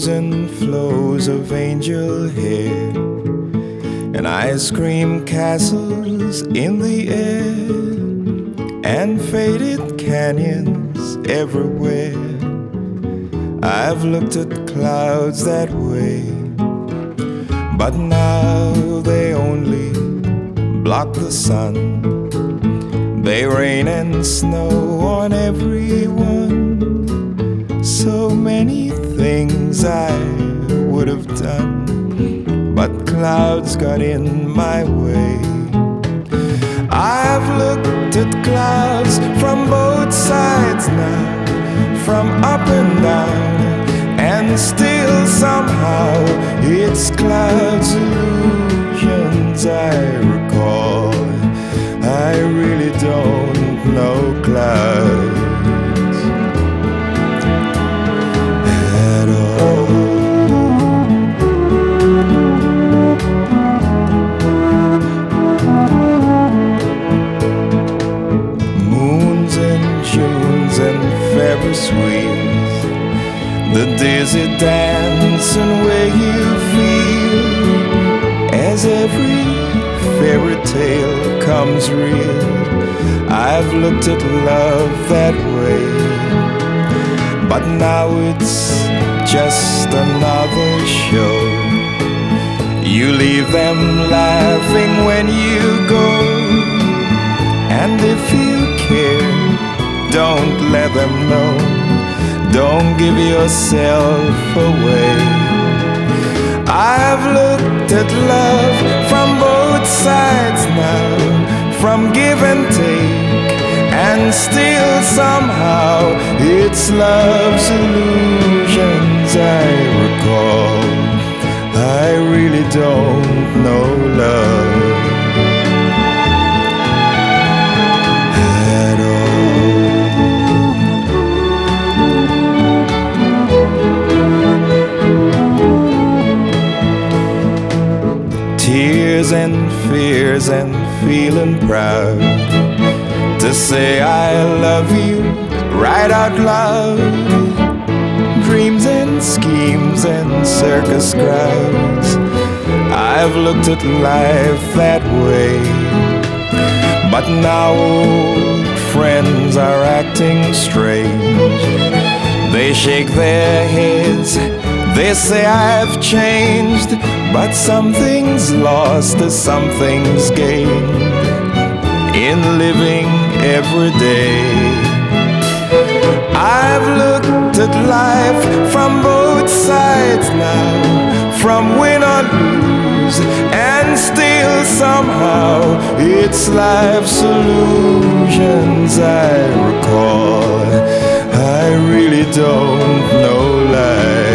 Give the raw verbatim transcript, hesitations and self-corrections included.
Tears and flows of angel hair and ice cream castles in the air and faded canyons everywhere. I've looked at clouds that way, but now they only block the sun. They rain and snow on everyone. So many things I would have done, but clouds got in my way. I've looked at clouds from both sides now, from up and down, and still somehow it's clouds' illusions I recall. I really don't know clouds at all. Moons and Junes and Ferris wheels, the dizzy dance and way you feel as every fairy tale comes real. I've looked at love that way, but now it's just another show. You leave them laughing when you go, and if you care, don't let them know. Don't give yourself away. I've looked at love from both sides now, from give and take, and still somehow it's love's illusions I recall. I really don't know love at all. Tears and fears and feeling proud to say I love you right out loud. Dreams and schemes and circus crowds, I've looked at life that way, but now old friends are acting strange. They shake their heads, they say I've changed, but something's lost as something's gained in living every day. I've looked at life from both sides now, from win or lose, and still somehow it's life's illusions I recall. I really don't know life